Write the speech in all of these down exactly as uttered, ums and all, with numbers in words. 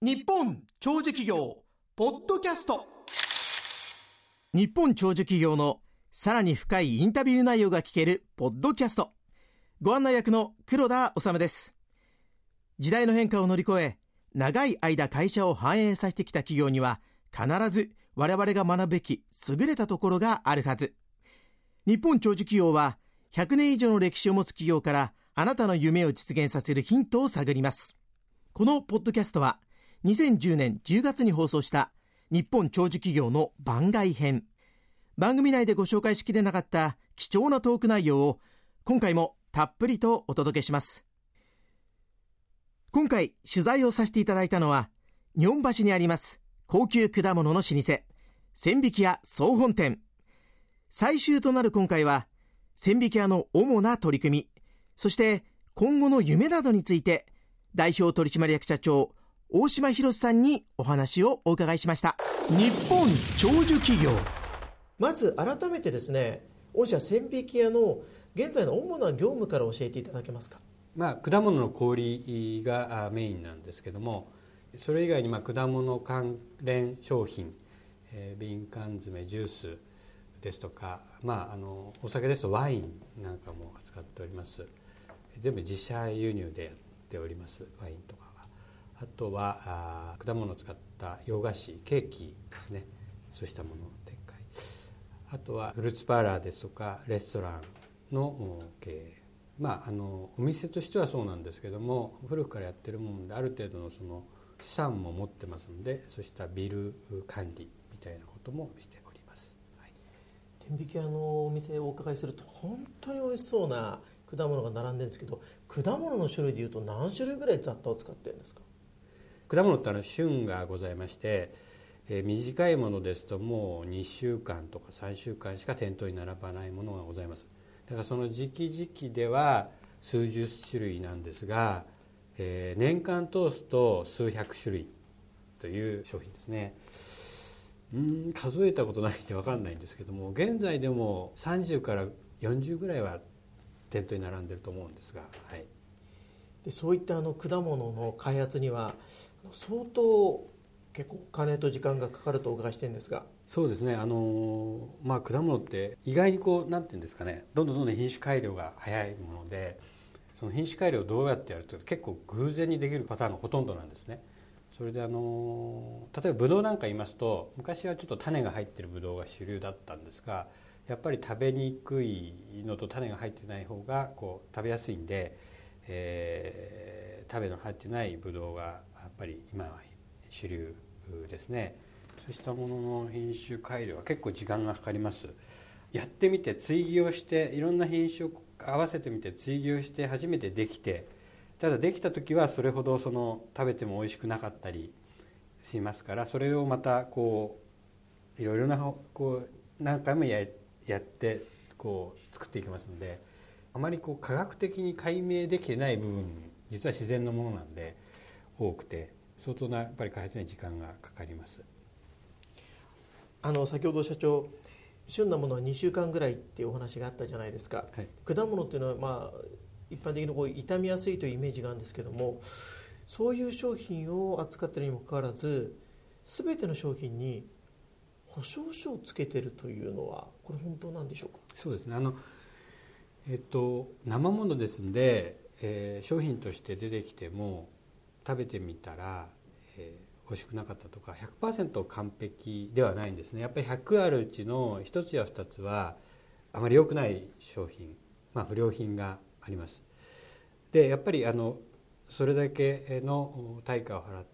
日本長寿企業ポッドキャスト。 日本長寿企業のさらに深いインタビュー内容が聞けるポッドキャスト。ご案内役の黒田治です。時代の変化を乗り越え、長い間会社を繁栄させてきた企業には必ず我々が学ぶべき優れたところがあるはず。日本長寿企業はひゃくねん以上の歴史を持つ企業からあなたの夢を実現させるヒントを探ります。このポッドキャストはにせんじゅうねんじゅうがつに放送した日本長寿企業の番外編。番組内でご紹介しきれなかった貴重なトーク内容を今回もたっぷりとお届けします。今回取材をさせていただいたのは日本橋にあります高級果物の老舗千疋屋総本店。最終となる今回は千疋屋の主な取り組み、そして今後の夢などについて代表取締役社長大島博さんにお話をお伺いしました。 日本長寿企業。まず改めてですね、御社千疋屋の現在の主な業務から教えていただけますか。 まあ、果物の小売がメインなんですけども、それ以外にまあ果物関連商品、えー、瓶缶詰、ジュースですとか、まあ、あのお酒ですとワインなんかも扱っております。全部自社輸入でやっております。ワインとかは、あとはあ果物を使った洋菓子、ケーキですね、そうしたものの展開、あとはフルーツパーラーですとかレストランの経営、まあ、あのお店としてはそうなんですけども、古くからやってるものである程度のその資産も持ってますので、そうしたビル管理みたいなこともしております。はい、 千疋屋のお店をお伺いすると本当に美味しそうな果物が並んでるんですけど、果物の種類でいうと何種類ぐらい雑多を使ってるんですか。 果物ってあの旬がございまして、えー、短いものですともうにしゅうかんとかさんしゅうかんしか店頭に並ばないものがございます。だからその時期時期では数十種類なんですが、えー、年間通すと数百種類という商品ですね。うーん数えたことないんで分かんないんですけども、現在でもさんじゅうからよんじゅうぐらいは店頭に並んでると思うんですが、はい、 でそういったあの果物の開発には相当結構お金と時間がかかるとお伺いしてるんですが。 そうですね、あのまあ、果物って意外にこうなんていうんですかね、どんどんどんどん品種改良が早いもので、その品種改良をどうやってやると結構偶然にできるパターンがほとんどなんですね。それであの例えばブドウなんか言いますと、昔はちょっと種が入ってるブドウが主流だったんですが、やっぱり食べにくいのと種が入ってない方がこう食べやすいんで、えー、種の入ってないブドウがやっぱり今は主流ですね。そうしたものの品種改良は結構時間がかかります。やってみて追技をして、いろんな品種を合わせてみて追技をして初めてできて、ただできた時はそれほどその食べても美味しくなかったりしますから、それをまたこういろいろなこう何回も や, やってこう作っていきますので、あまりこう科学的に解明できてない部分、実は自然のものなんで多くて、相当なやっぱり開発に時間がかかります。 あの先ほど社長、旬なものはにしゅうかんぐらいっていうお話があったじゃないですか。はい、果物っていうのは、まあ、一般的にこう傷みやすいというイメージがあるんですけども、そういう商品を扱っているにもかかわらず全ての商品に保証書をつけているというのは、これ本当なんでしょうか。 そうですね、あの、えっと、生ものですんで、えー、商品として出てきても食べてみたら、えー美味しくなかったとか ひゃくパーセント 完璧ではないんですね。やっぱりひゃくあるうちのひとつやふたつはあまり良くない商品、まあ、不良品があります。でやっぱりあのそれだけの対価を払って、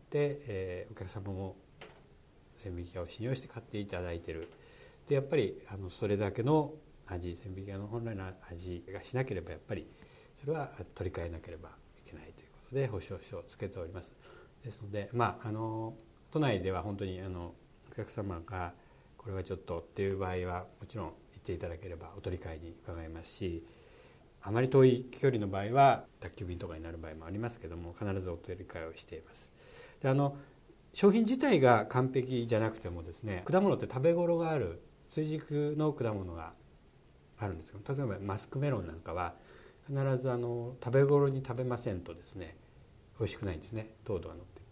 えー、お客様も千疋屋を信用して買っていただいている。でやっぱりあのそれだけの味、千疋屋の本来の味がしなければやっぱりそれは取り替えなければいけないということで保証書をつけております。ですので、まあ、あの都内では本当にあのお客様がこれはちょっとっていう場合はもちろん言っていただければお取り替えに伺いますし、あまり遠い距離の場合は宅急便とかになる場合もありますけども、必ずお取り替えをしています。であの商品自体が完璧じゃなくてもですね、果物って食べ頃がある追熟の果物があるんですけど、例えばマスクメロンなんかは必ずあの食べ頃に食べませんとですね美味しくないんですね、糖度が乗って。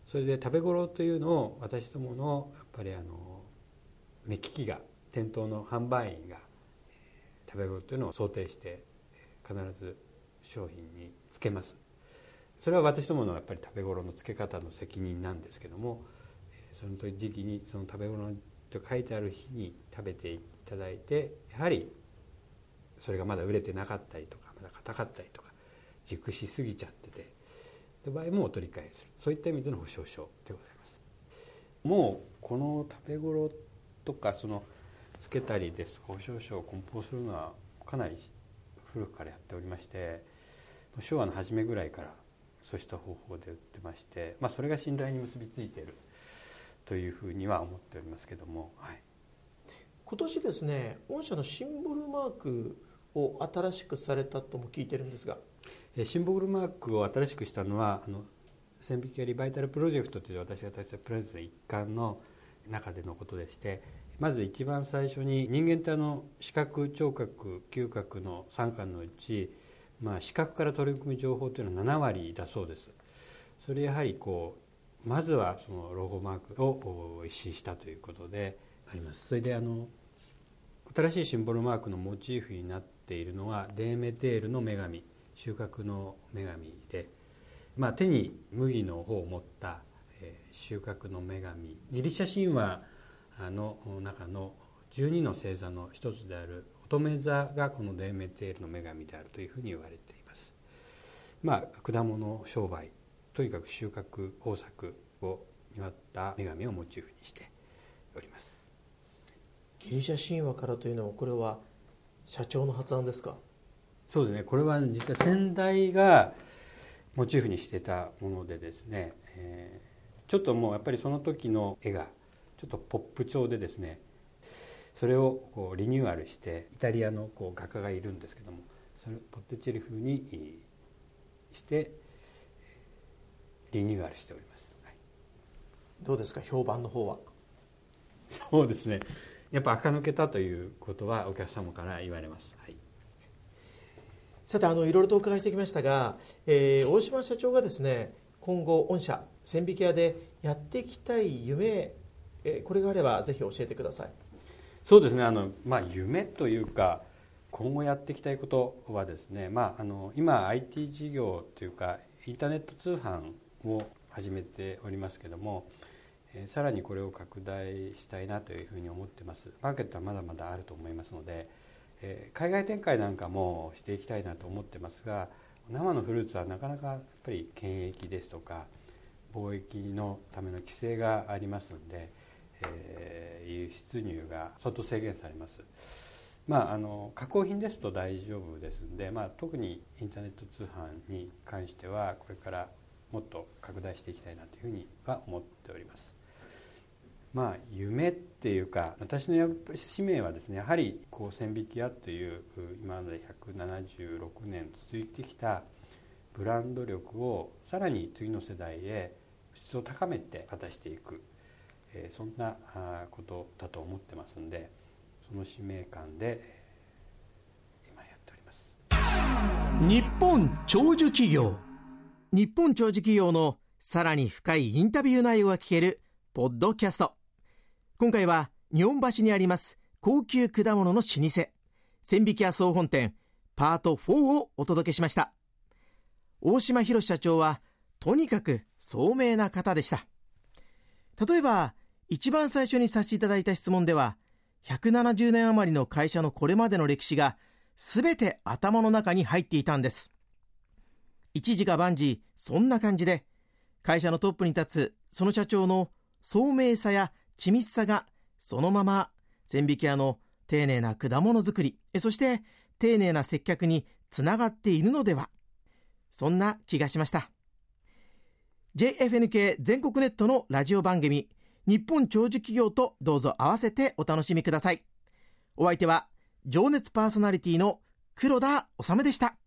それで食べ頃というのを私どものやっぱりあの目利きが店頭の販売員が食べ頃というのを想定して必ず商品につけます。それは私どものやっぱり食べ頃のつけ方の責任なんですけども、その時期にその食べ頃と書いてある日に食べていただいて、やはりそれがまだ売れてなかったりとかまだ硬かったりとか熟しすぎちゃっててという場合もお取り替えする、そういった意味での保証書でございます。もうこの食べ頃とかそのつけたりですとか保証書を梱包するのはかなり古くからやっておりまして、昭和の初めぐらいからそうした方法で売ってまして、まあ、それが信頼に結びついているというふうには思っておりますけども、はい、 今年ですね、御社のシンボルマークを新しくされたとも聞いてるんですが、 シンボルマークを新しくしたのはあの千疋屋リバイタルプロジェクトという私が立ち上げたプロジェクトの一環の中でのことでして、まず一番最初に人間ってあの視覚聴覚嗅覚のさん貫のうち、まあ、視覚から取り組む情報というのはなな割だそうです。それやはりこうまずはそのロゴマークを一新したということであります。それであの新しいシンボルマークのモチーフになっているのはデーメテールの女神、収穫の女神で、まあ、手に麦の方を持った、えー、収穫の女神、ギリシャ神話の中のじゅうにの星座の一つである乙女座がこのデーメテールの女神であるというふうに言われています。まあ、果物商売、とにかく収穫豊作を祝った女神をモチーフにしております。 ギリシャ神話からというのはこれは社長の発案ですか？ そうですね、これは実は先代がモチーフにしてたものでですね、えー、ちょっともうやっぱりその時の絵がちょっとポップ調でですね、それをこうリニューアルしてイタリアのこう画家がいるんですけども、それをポッテチェリ風にしてリニューアルしております、はい、 どうですか、評判の方は？ そうですね、やっぱ垢抜けたということはお客様から言われます、はい。 さて、あのいろいろとお伺いしてきましたが、えー、大島社長がですね、今後御社千疋屋でやっていきたい夢、えー、これがあればぜひ教えてください。 そうですね、あの、まあ、夢というか今後やっていきたいことはですね、まあ、あの今 アイティー 事業というかインターネット通販を始めておりますけども、えー、さらにこれを拡大したいなというふうに思ってます。マーケットはまだまだあると思いますので、えー、海外展開なんかもしていきたいなと思ってますが、生のフルーツはなかなかやっぱり検疫ですとか貿易のための規制がありますので、えー、輸出入が相当制限されます。まあ、あの加工品ですと大丈夫ですので、まあ、特にインターネット通販に関してはこれからもっと拡大していきたいなというふうには思っております。まあ、夢っていうか私の使命はですね、やはりこう千疋屋という今までひゃくななじゅうろくねん続いてきたブランド力をさらに次の世代へ質を高めて果たしていく、えー、そんなことだと思ってますんで、その使命感で今やっております。 日本長寿企業。日本長寿企業のさらに深いインタビュー内容が聞けるポッドキャスト。今回は日本橋にあります高級果物の老舗千疋屋総本店パートフォーをお届けしました。大島博社長はとにかく聡明な方でした。例えば一番最初にさせていただいた質問では、ひゃくななじゅうねん余りの会社のこれまでの歴史が全て頭の中に入っていたんです。一時が万事そんな感じで、会社のトップに立つその社長の聡明さや緻密さがそのまま千疋屋の丁寧な果物作り、そして丁寧な接客につながっているのでは、そんな気がしました。 ジェイエフエヌケー 全国ネットのラジオ番組日本長寿企業とどうぞ合わせてお楽しみください。お相手は情熱パーソナリティの黒田治でした。